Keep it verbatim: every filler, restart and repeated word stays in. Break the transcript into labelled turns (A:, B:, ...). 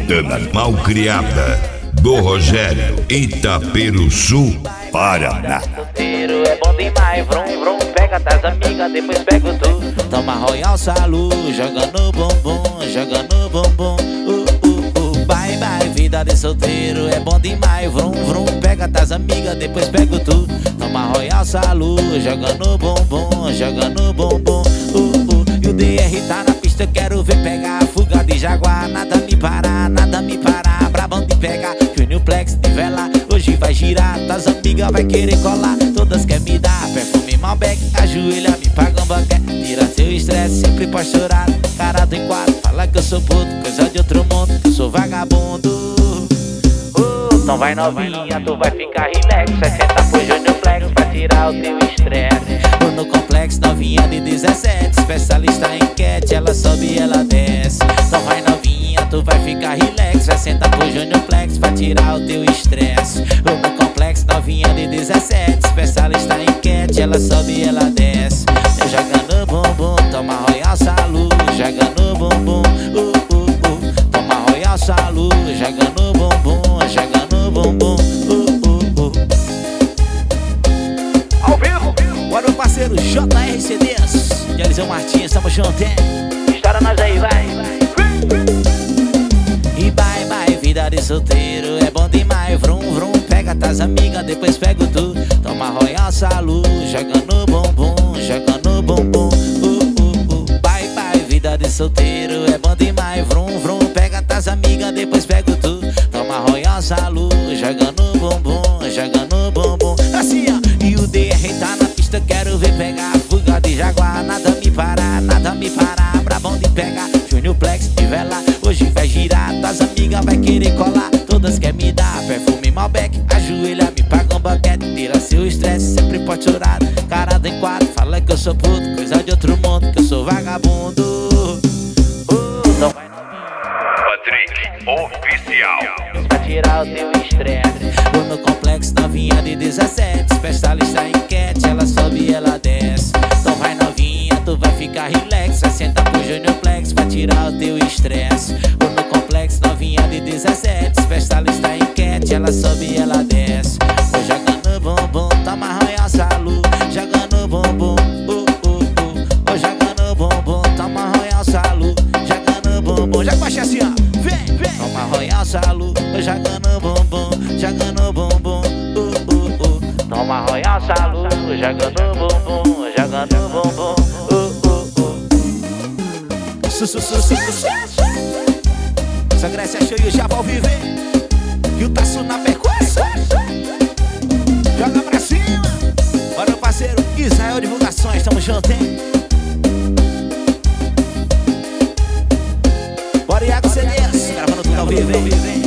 A: Santana, Malcriada, do Rogério, Itaperuçu, Paraná.
B: Solteiro é bom demais, vrum, vrum, pega das amigas, depois pega tu. Toma Royal Salu, joga no bumbum, joga no bumbum. Uh, uh, uh, bye, bye, vida de solteiro é bom demais, vrum, vrum, pega das amigas, depois pega tu. Toma Royal Salu, joga no bumbum, joga no bumbum. Uh, uh, e o D R tá na pista, quero ver pegar a fuga de Jaguar. Nada me parar, nada me parar, brabão de pegar. Junior Plex de vela, hoje vai girar, tuas amigas vai querer colar. Todas quer me dar perfume Malbec, ajoelha, me paga um boquete. Tira seu estresse, sempre pós-chorar. Cara do enquadro, fala que eu sou puto, coisa de outro mundo, que eu sou vagabundo. uh, Então vai novinha, tu vai ficar relax. sessenta pro Junior Plex pra tirar o teu estresse. Tô no complexo, novinha de dezessete, especialista em enquete, ela sobe e ela desce. Então vai novinha, tu vai ficar relax. sessenta pro Junior Plex pra tirar o teu estresse. Tô no complexo, novinha de dezessete, especialista em enquete, ela sobe e ela desce. Eu joga no bumbum, toma Royal Salu, joga no bumbum. uh, uh, uh. Toma Royal Salu, joga no bumbum, joga no bumbum. uh, uh, uh. Ao vivo, bora meu parceiro J R C Ds de Eliseu Martins, tamo junto, hein? Estoura nós aí, vai, vai. E bye, bye, vida de solteiro é bom demais, vrum, vrum, pega tuas amigas, depois pega tu. Toma Royal Salu, joga no bumbum, joga no bumbum. uh, uh, uh. Bye, bye, vida de solteiro é bom demais, vrum, vrum, pega tuas amigas, depois pega tu. Toma Royal Salu, joga no bumbum, joga no bumbum. Assim, ó, e o D R tá na pista, quero ver pegar a fuga de Jaguar. Nada me parar, nada me parar, brabão de pegar. Junior Plex de vela, hoje vai girar, tuas amigas vai querer colar. Todas quer me dar perfume Malbec, ajoelha, me paga um boquete. Tira seu estresse, sempre pode chorar. Cara do enquadro, fala que eu sou puto, coisa de outro mundo, que eu sou vagabundo. uh, Então vai
A: Patrick Oficial,
B: pra tirar o teu estresse. Vou no complexo, novinha de dezessete, especialista em enquete, ela sobe e ela desce. Então vai novinha, tu vai ficar relax. sessenta pro Junior Plex pra tirar o teu estresse. Vou no complexo, novinha de dezessete, especialista em enquete, ela sobe e ela desce. Vou jogando no bumbum, toma Royal Salu, joga no bumbum. uh, uh, uh. Vou jogando no bumbum, toma Royal Salu, joga no bumbum. Já baixa assim, ó, vem, vem. Toma Royal Salu, joga no bumbum, joga no bumbum. uh, uh, uh. Toma Royal Salu, joga no bumbum, joga no bumbum. uh, uh, uh. Su, su, su, su, su. Essa Grécia show e o Java ao viver, e o Taço na percussão. Joga pra cima. Bora meu parceiro Israel Divulgações, tamo junto, hein? Bora Iago C Ds, gravando tudo ao vivo, hein?